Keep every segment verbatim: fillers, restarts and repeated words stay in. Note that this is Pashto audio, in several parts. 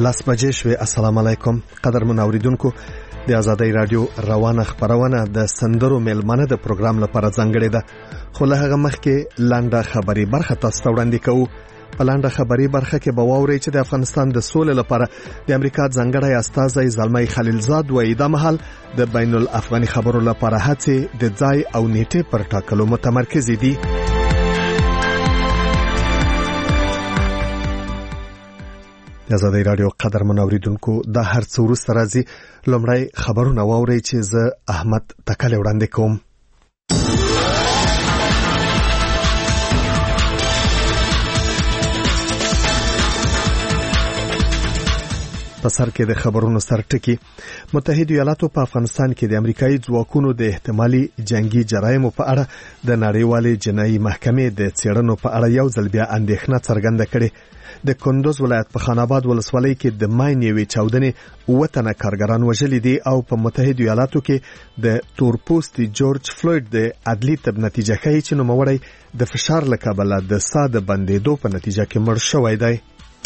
لاس بجې شوې. السلام علیکم قدرمن اوریدونکو، د آزادۍ رادیو روانه خبرونه د سندرو میلمنه د پروګرام لپاره ځانګړې ده، خو له هغه مخکې لنډه خبري برخه تاسو ته وړاندې کوو. په لنډه خبري برخه کې به واورئ چې د افغانستان د سولې لپاره د امریکا ځانګړی استازی زلمی خلیلزاد وایي دا مهال د بین الافغاني خبرو لپاره هڅې د ځای او نیټې پر ټاکلو متمرکزې دي. د آزادۍ رادیو قدرمن اوریدونکو، دا هر څه وروسته راځي. لومړی خبرونه واورئ چې زه احمد تکل وړاندې کوم. په سر کې د خبرونو سرټکی. متحده ایالاتو په افغانستان کې د امریکایي ځواکونو د احتمالي جنگي جرایمو په اړه د نړیوالې جنایي محکمې د څېړنو په اړه یو ځل بیا اندېښنه څرګنده کړې. د کندوز ولایت په خان آباد ولسوالۍ کې د ماین یوې چاودنې اووه تنه کارګران وژلي دي او په متحده ایالاتو کې د تورپوستي جورج فلوید د عدلي تب نتیجه ښیي چې نوموړی د فشار له کبله د ساه د بندېدو په نتیجه کې مړ شوی دی.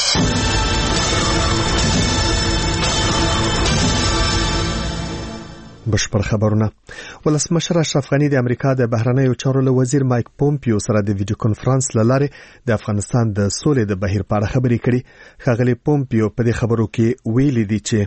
بشپړ خبرونه. ولسمشر اشرف غنی د امریکا د بهرنیو چارو له وزیر مایک پومپیو سره د ویډیو کانفرنس له لارې د افغانستان د سولې د بهیر په اړه خبرې کړې. ښاغلی پومپیو په دې خبرو کې ویلي دي چې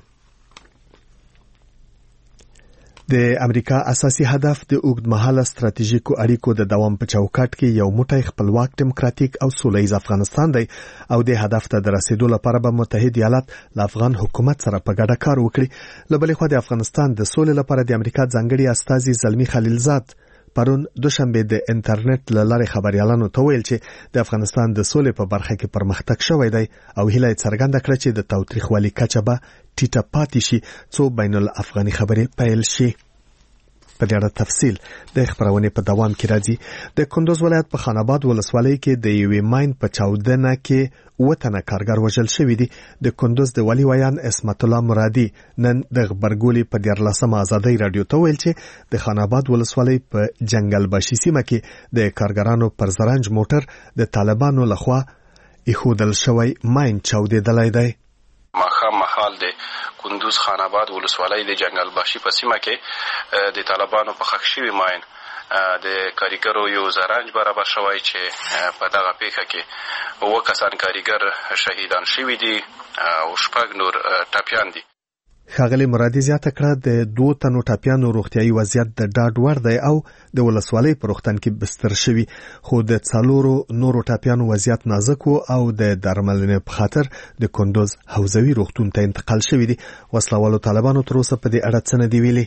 د امریکا اساسي هدف د اوږدمهاله ستراتیژیکو اړیکو د دوام په چوکاټ کې یو موټی خپلواک دیموکراتیک او سولهییز افغانستان دی او د هدف ته د رسیدو لپاره به متحده ایالات له افغان حکومت سره په ګډه کار وکړي. له بلې خوا د افغانستان د سولې لپاره د امریکا ځانګړي استازي زلمی خلیلزاد پرون دوشنبه د انټرنیټ له لارې خبريالانو ته ویل چې د افغانستان د سولې په برخه کې پرمختګ شوی دی او هیله څرګنده کړه چې د تاوتریخوالي کچه به ټیټه پاتې شي څو بین الافغاني خبرې پیل شي. په دې اړه تفصیل د خبرونه په دوام کې راځي. د کندوز ولایت په خان آباد ولسوالۍ کې د یوې ماین په چاودنه کې اووه تنه کارګر وژل شوي دي. د کندوز د ولی ویان اسمت الله مرادي نن د خبرګولې په دیارلسمه آزادۍ رادیو ته ویل چې د خان آباد ولسوالۍ په جنگل باشي سیمه کې د کارګرانو پر زرنج موټر د طالبانو لخوا ایښودل شوی ماین چاودېدلی دی. ماخام محال د کندوز خان آباد ولسوالۍ د جنگل باشي په سیمه کې د طالبانو په خښ شوي ماین د کاریګرو یو زرنج برابر شوی چې په دغه پیښه کې اووه کسان کاریګر شهیدان شوي دي او شپږ نور ټپیان دي. ښاغلی مرادي زیاته کړه د دوه تنو ټپیانو روغتیايي وضعیت د ډاډ وړ دی او د ولسوالۍ په روغتون کې بستر شوي، خو د څلورو نورو ټپیانو وضعیت نازک و او د درملنې په خاطر د کندوز حوزوي روغتون ته انتقال شوي دي. وسلوالو طالبانو تر اوسه په دې اړه څه نه دي ویلي.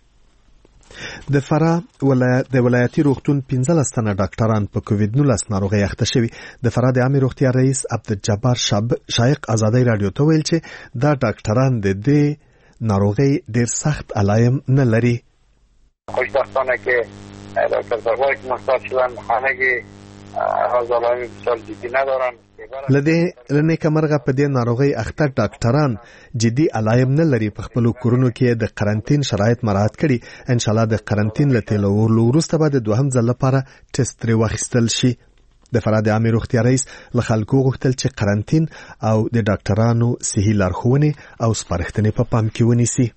د فراه ولایت د ولایتي روغتون پنځلس تنه ډاکټران په کووډ نولس ناروغۍ اخته شوي. د فراه د عامه روغتیا رئیس عبدالجبار شایق آزادۍ رادیو ته ویل چې دا ډاکټران د دې ناروغي ډیر سخت علایم نه لري. خوشبختانه که ډاکټر زربای که مستعد شدن خانه که از علایم بسیار جدی ندارن. لدې لنیکه مرغه په دې ناروغي اخته ډاکټران جدي علایم نه لري. په خپلو کورونو کې د قرنټین شرایط مراعات کړي. ان شاء الله د قرنټین له تیرولو وروسته به د دوهم ځل لپاره ټیسټ ترې واخیستل شي. د فراه د عامه روغتیا رئیس له خلکو غوښتل چې قرنټین او د ډاکټرانو صحي لارښوونې او سپارښتنې په پام کې ونیسي.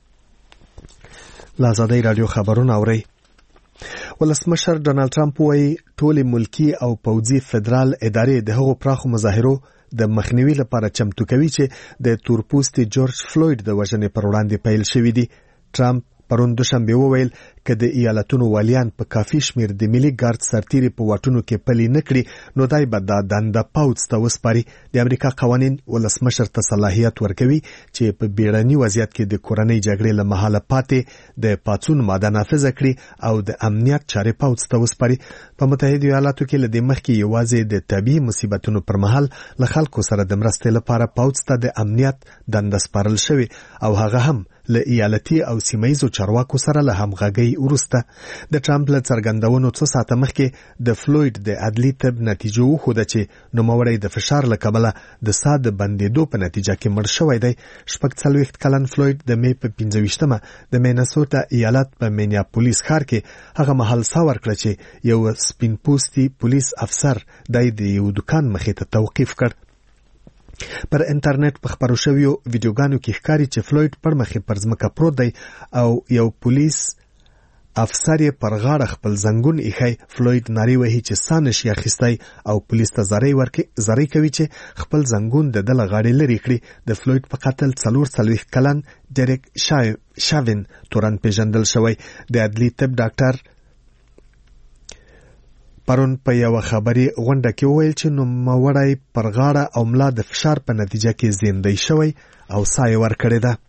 له آزادۍ رادیو خبرونه اورئ. ولسمشر ډونالډ ټرمپ وایي ټولې ملکی او پوځي فدرال ادارې د هغو پراخو مظاهرو د مخنیوي لپاره چمتو کوي چې د تورپوستي جورج فلوید د وژنې پر وړاندې پیل شوي دي. ټرمپ پرون دوشنبه وویل که د ایالتونو والیان په کافي شمیر د ملي ګارد سرتیري په واټونو کې پلي نه کړي نو دای به دا دنده پوځ ته وسپاري. د امریکا قوانین ولسمشر ته صلاحیت ورکوي چې په بیړني وضعیت کې د کورنۍ جګړې له مهاله پاتې د پاڅون ماده نافذه کړي او د امنیت چارې پوځ ته وسپاري. په متحده ایالاتو کې له دې مخکې یوازې د طبیعي مصیبتونو پر مهال له خلکو سره د مرستې لپاره پوځ ته د امنیت دنده سپارل شوې او هغه هم له ایالتي او سیمایزو چارواکو سره له همغږۍ وروسته. د ټرمپ له څرګندونو څو ساعته مخکې د فلوید د عدلي طب نتیجه وښوده چې نوموړی د فشار له کبله د ساه د بندېدو په نتیجه کې مړ شوی دی. شپږ څلوېښت کلن فلوید د مې په پنځه ویشتمه د مینسوټا ایالت په مینیاپولیس ښار کې هغه مهال ساه ورکړه چې یو سپین پوستي پولیس افسر دای د یو دکان مخې ته توقیف کړ. پر انټرنیټ په خبرو شویو ویډیوګانو کې ښکاري چې فلوید پر مخې پر ځمکه پروت دی او یو پولیس افسر یې پر غاړه خپل زنګون ایښی. فلوید نارې وهي چې ساه نشي اخیستی او پولیس ته زارۍ ورکړي زارۍ کوي چې خپل زنګون د ده له غاړې لرې کړي. د فلوید په قتل څلور څلوېښت کلن ډیرک شاوین تورن پیژندل شوی. د عدلي طب ډاکټر پرون په یوه خبري غونډه کې وویل چې نوموړی پر غاړه او ملا د فشار په نتیجه کې زیندۍ شوی او ساه یې ورکړې ده.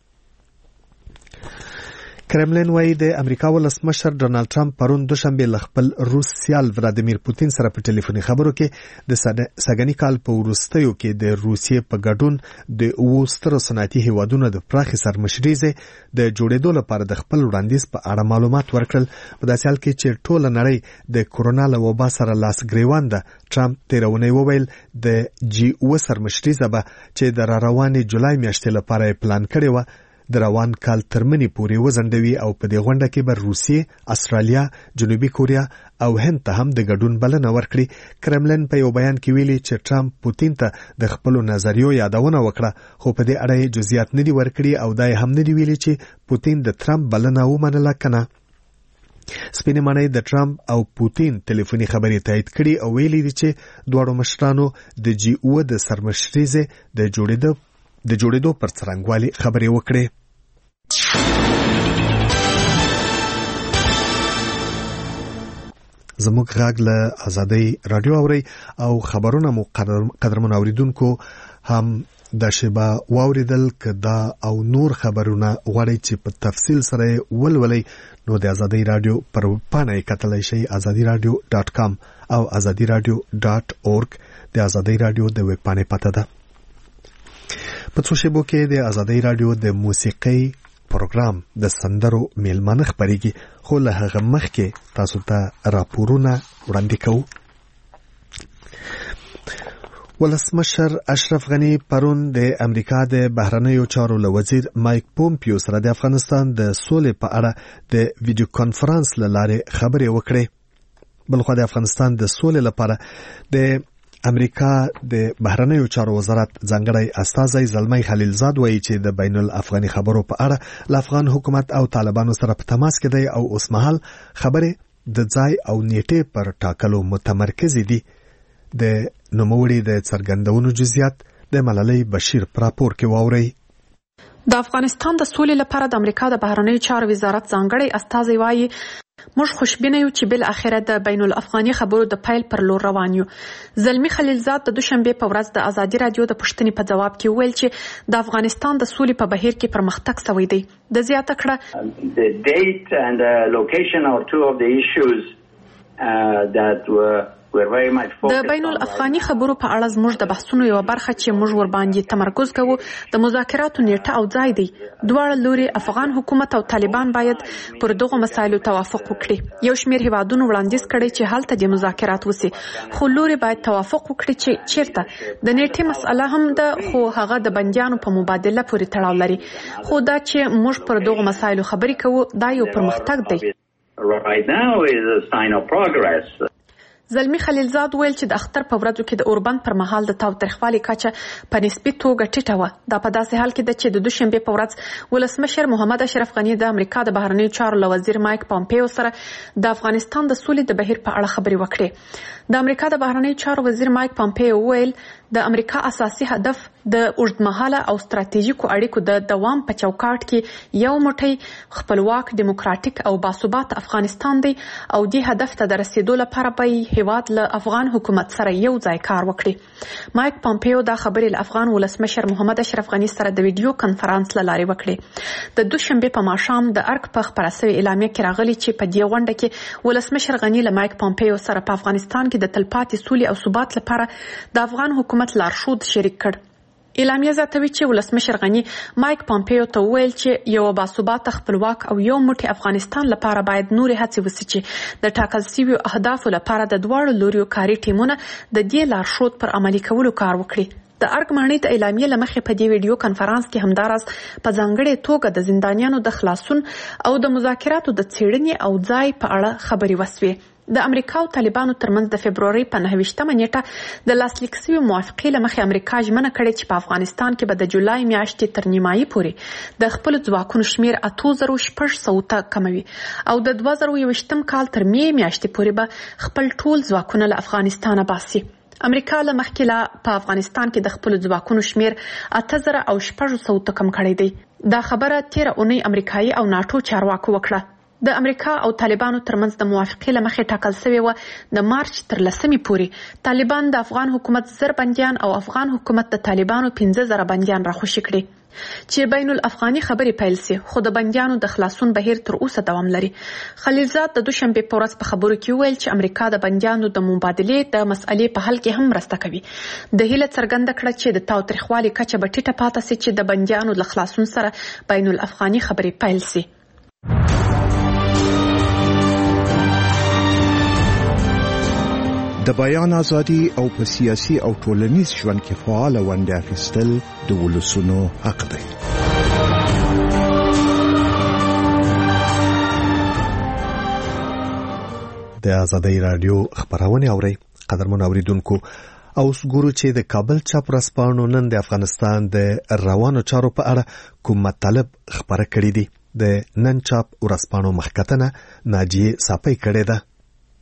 کرملین وایي د امریکا ولسمشر ډونالد ټرمپ پرون دوشنبه له خپل روس سیال ولادیمیر پوتین سره په ټلیفوني خبرو کې د سږني کال په وروستیو کې د روسیې په ګډون د اوو سترو صنعتي هیوادونو د پراخې سرمشریزې د جوړېدو لپاره د خپل وړاندیز په اړه معلومات ورکړل. په داسې حال کې چې ټوله نړۍ د کورونا له وبا سره لاس ګریوان ده. ټرمپ تېره اونۍ وویل د جی اوه سرمشریزه به چې د را روانې جولای میاشتې لپاره یې پلان کړې وه د روان کال تر منې پورې وځنډوي او په دې غونډه کې به روسیې، استرالیا، جنوبي کوریا او هند ته هم د ګډون بلنه ورکړي. کرملین په یو بیان کې ویلي چې ټرمپ پوتین ته د خپلو نظریو یادونه وکړه خو په دې اړه یې جزئیات نه دي ورکړي او دا یې هم نه دي ویلي چې پوتین د ټرمپ بلنه ومنله که نه. سپینې ماڼۍ د ټرمپ او پوتین ټلیفوني خبرې تایید کړي او ویلي دي چې دواړو مشرانو د جی اوه د سرمشریزې د جوړېدو د جوړېدو پر څرنګوالي خبرې وکړي. زموږ غږ له آزادۍ رادیو اوري او خبرونه مو قدرمن اوریدونکو هم د شیبه واوریدل که دا او نور خبرونه غواړئ چې په تفصیل سره ولولئ نو د آزادۍ رادیو پر پاڼه یې کتلی شئ ازادي رادیو ډاټ کام او ازادي رادیو ډاټ اورګ د آزادۍ رادیو د ویب پاڼې پته ده. په څو شیبو کې د آزادۍ رادیو د موسیقۍ پروګرام د سندرو میلمانه خپرېږي خو له هغه مخکې تاسو ته راپورونه وړاندې کوو. ولسمشر اشرف غنی پرون د امریکا د بهرنیو چارو له وزیر مایک پومپیو سره د افغانستان د سولې په اړه د ویډیو کانفرنس له لارې خبرې وکړې. بلخوا د افغانستان د سولې لپاره د امریکا د بهرنیو چارو وزارت ځانګړی استازی زلمی خلیلزاد وایي چې د بین الافغاني خبرو په اړه له افغان حکومت او طالبانو سره په تماس کې دی او اوسمهال خبرې د ځای او نیټې پر ټاکلو متمرکزې دي. د نوموړي د څرګندونو جزئیات د ملالۍ بشیر په راپور کې واورئ. د افغانستان د سولې لپاره د امریکا د بهرنیو چارو وزارت ځانګړی استازی وایي موږ خوشبینه یو چې بل اخره د بین الافغاني خبرو د پیل پر لور روان یو. زلمی خلیلزاد د دوشنبه په ورځ د ازادي رادیو د پوښتنې په جواب کې ویل چې د افغانستان د سولې په بهیر کې پرمختګ شوی دی. د زیاته کړه the date and the location are two of the issues uh, that were د بین الافغاني خبرو په اړه زموږ د بحثونو یو برخه چې موږ ور باندې تمرکز کوو د مذاکراتو نیټه او ځای دی. دواړه لوري افغان حکومت او طالبان باید پر دغه مسایلو توافق وکړي. یو شمېر هیوادونو وړاندیز کړی چې هلته د مذاکرات وسی خو لوري باید توافق وکړي چې چیرته د نیټه مسأله هم ده خو هغه د بندیانو په مبادله پورې تړاو لري. خو دا چې موږ پر دغه مسایلو خبرې کوو دا یو پرمختګ دی. Right now is a sign of progress. زلمی خلیلزاد ویل چې د اختر په ورځو کې د اوربند پر مهال د تاوتریخوالي کچه په نسبي توګه ټیټه وه. دا په داسې حال کې ده چې د دوشنبه په ورځ ولسمشر محمد اشرف غني د امریکا د بهرنیو چارو له وزیر مایک پامپیو سره د افغانستان د سولې د بهیر په اړه خبرې وکړې. د امریکا د بهرنیو چارو وزیر مایک پامپیو ویل د امریکا اساسي هدف د اوږدمهاله او ستراتیژیکو اړیکو د دوام په چوکاټ کې یو موټی خپلواک دیموکراتیک او باثبات افغانستان دی او دې هدف ته د رسیدو لپاره به هیواد له افغان حکومت سره یو ځای کار وکړي. مایک پامپیو دا خبرې له افغان ولسمشر محمد اشرف غني سره د ویډیو کانفرنس له لارې وکړې. د دوشنبه په ماښام د ارګ په خبره شوې اعلامیه کې راغلي چې په دې غونډه کې ولسمشر غني له مایک پامپیو سره په افغانستان کې د تلپاتې سولې او ثبات لپاره د افغان حکومت لارښود شریک کړ. اعلامیه زیاتوي چې ولسمشر غني مایک پامپیو ته وویل چې یو باثباته خپلواک او یو موټی افغانستان لپاره باید نورې هڅې وسي چې د ټاکل شویو اهدافو لپاره د دواړو لوریو کاري ټیمونه د دې لارښود پر عملي کولو کار وکړي. د ارګ ماڼۍ د اعلامیې له مخې په دې ویډیو کانفرنس کې همداراز په ځانګړې توګه د زندانیانو د خلاصون او د مذاکراتو د څېړنې او ځای په اړه خبرې وسوې. د امریکا او طالبانو ترمنځ د فبروري په نهه ویشتمه نیټه د لاسلیک شوي موافقې له مخې امریکا ژمنه کړې چې په افغانستان کې به د جولای میاشتې تر نیمایي پورې د خپلو ځواکونو شمیر اته زره شپږ سوه ته کموي او د دوه زره یوویشتم کال تر می میاشتې پورې به خپل ټول ځواکونه له افغانستانه باسي. امریکا له مخکې لا په افغانستان کې د خپلو ځواکونو شمیر اته زره او شپږ سوه ته کم کړی دی. دا خبره تیره اونۍ امریکایي او ناټو چارواکو وکړه. د امریکا او طالبانو ترمنځ د موافقې له مخې ټاکل شوې وه د مارچ تر لسمې پورې طالبان د افغان حکومت زر بندیان او افغان حکومت د طالبانو پنځه زره بندیان راخوشي کړي چې بین الافغاني خبرې پیل سي، خو د بندیانو د خلاصون بهیر تر اوسه دوام لري. خلیلزاد د دوشنبه په ورځ په خبرو کې ویل چې امریکا د بندیانو د مبادلې د مسئلې په حل کې هم مرسته کوي. د هیله څرګنده کړه چې د تاوتریخوالي کچه به ټیټه پاتې سي چې د بندیانو له خلاصون سره بین الافغاني خبرې پیل سي. د بیان ازادي او په سیاسي او ټولنیز ژوند کې فعال ونډه اخیستل د ولسونو حق دی. د ازادۍ رادیو خبرونه اوري قدرمن اوریدونکو. او اوس ګورو چې د کابل چاپ ورځپاڼو نن د افغانستان د روانو چارو په اړه کوم مطلب خبره کړی دي. د نن چاپ ورځپاڼو مخکتنه ناجیه صافی کړې ده.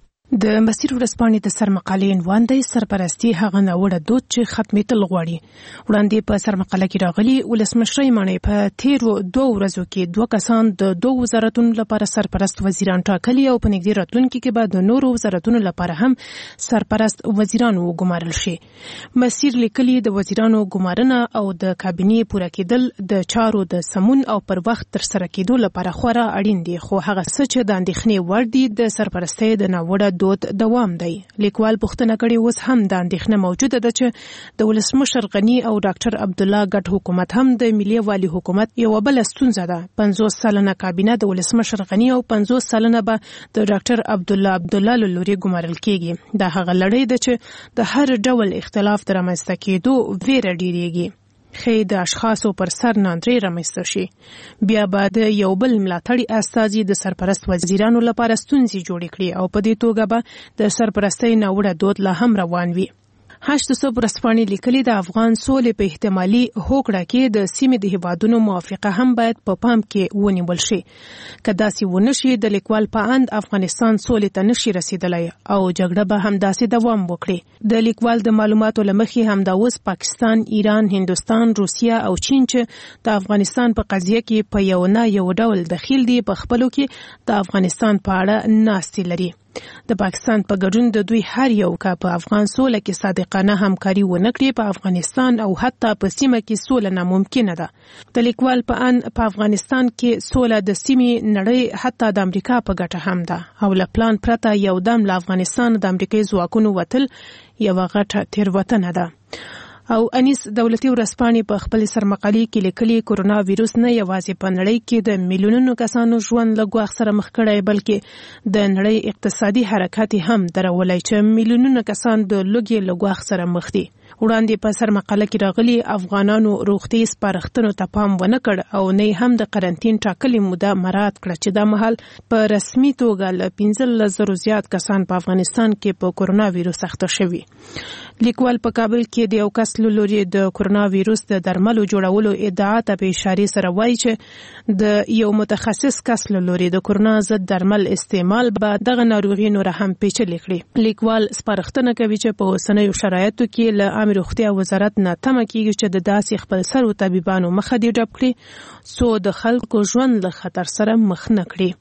د مسیر ورځپاڼې د سرمقالې عنوان دی سرپرستي هغه ناوړه دود چې ختمېدل غواړي. وړاندې په سرمقاله کې راغلي ولسمشرۍ ماڼۍ په تیرو دوه ورځو کې دوه کسان د دوه وزارتونو لپاره سرپرست وزیران ټاکلي او په نږدې راتلونکي کې به د نورو وزارتونو لپاره هم سرپرست وزیران وګمارل شي. مسیر لیکلي د وزیرانو ګمارنه او د کابینې پوره کېدل د چارو د سمون او پر وخت ترسره کېدو لپاره خورا اړین دي، خو هغه څه چې د اندېښنې وړ دي د سرپرستۍ د ناوړه دود دوام دی. لیکوال پوښتنه کړې اوس هم د اندېښنه موجوده ده چې د ولسمشر غني او ډاکټر عبدالله ګډ حکومت هم د ملي والي حکومت یو بل ستونزه ده. پنځوس سلنه کابینه د ولسمشر غني او پنځوس سلنه به د ډاکټر عبدالله عبدالله له لوري ګمارل کېږي. دا هغه لړۍ ده چې د هر ډول اختلاف د رامنځته کېدو ویره ډېرېږي. خې د اشخاصو پر سر ناندري رامنځته شي. بیا به د یو بل ملاتړي استازي د سرپرست وزیرانو لپاره ستونزې جوړې کړي او په دې توګه به د سرپرستۍ ناوړه دود لا هم روان وي. هشت صبح ورځپاڼې لیکلي د افغان سولې په احتمالي هوکړه کې د سیمې د هیوادونو موافقه هم باید په پام کې ونیول شي. که داسې ونه شي د لیکوال په اند افغانستان سولې ته نشي رسیدلی او جګړه به همداسې دوام وکړي. د لیکوال د معلوماتو له مخې همدا اوس پاکستان، ایران، هندوستان، روسیه او چین چې د افغانستان په قضیه کې په یو نه یو ډول دخیل دي په خپلو کې د افغانستان په اړه ناستې لري. د پاکستان په ګډون د دوی هر یو کا په افغان سوله کې صادقانه همکاري ونه کړي په افغانستان او حتی په سیمه کې سوله ناممکنه ده. د لیکوال په ان په افغانستان کې سوله د سیمې نړۍ حتی د امریکا په ګټه هم ده او له پلان پرته یو دم له افغانستان د امریکایي ځواکونو وتل یوه غټه تېروتنه ده. او انیس دولتي ورځپاڼې په خپل سرمقالې کې لیکلي کورونا ویروس نه یوازې په نړۍ کې د میلیونونو کسانو ژوند له ګواښ سره مخ کړی بلکې د نړۍ اقتصادي حرکات هم درولی چې میلیونونه کسان د لوږې له ګواښ سره مخ دي. وړاندې په سرمقاله کې راغلي افغانانو روغتي سپارښتنو ته پام ونه کړ او نه هم د قرنټین ټاکلې موده مراعات کړه چې دا مهال په رسمي توګه له پنځلس زرو زیات کسان په افغانستان کې په کورونا ویروس اخته شوي. لیکوال په کابل کې د یو کس له لوري د کورونا ویروس د درملو جوړولو ادعا ته په اشارې سره وایي چې د یو متخصص کس له لوري د کورونا ضد درمل استعمال به دغه ناروغي نور هم پیچلې کړي. لیکوال سپارښتنه کوي چې په اوسنیو شرایطو کې له عامه روغتیا وزارت نه تمه کیږي چې د داسې خپل سرو طبيبانو مخه دې ډب کړي څو د خلکو ژوند له خطر سره مخ نه کړي.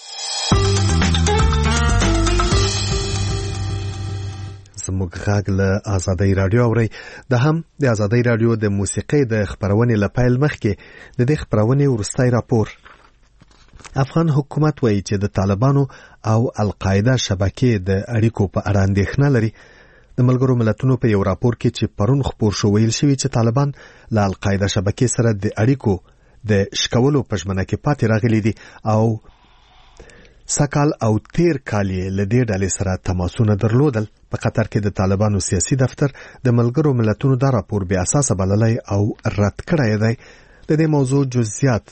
زموږ غږ له ازادۍ رادیو اوري. د هم د ازادۍ رادیو د موسیقۍ د خبرونې لپاره مخکې د دې خبرونې ورستای راپور. افغان حکومت وایي چې د طالبانو او القاعده شبکې د اړیکو په اړه اندېښنه لري. د ملګرو ملتونو په یو راپور کې چې پرون خبر شو ویل شوی چې طالبان له القاعده شبکې سره د اړیکو د شکولو په ژمنه کې پاتې راغلي دي او سکال او تیر کال یې له دې ډلې سره تماسونه درلودل. په قطر کې د طالبانو سیاسي دفتر د ملګرو ملتونو دا راپور بې اساسه بللی او رد کړی دی. د دې موضوع جزئیات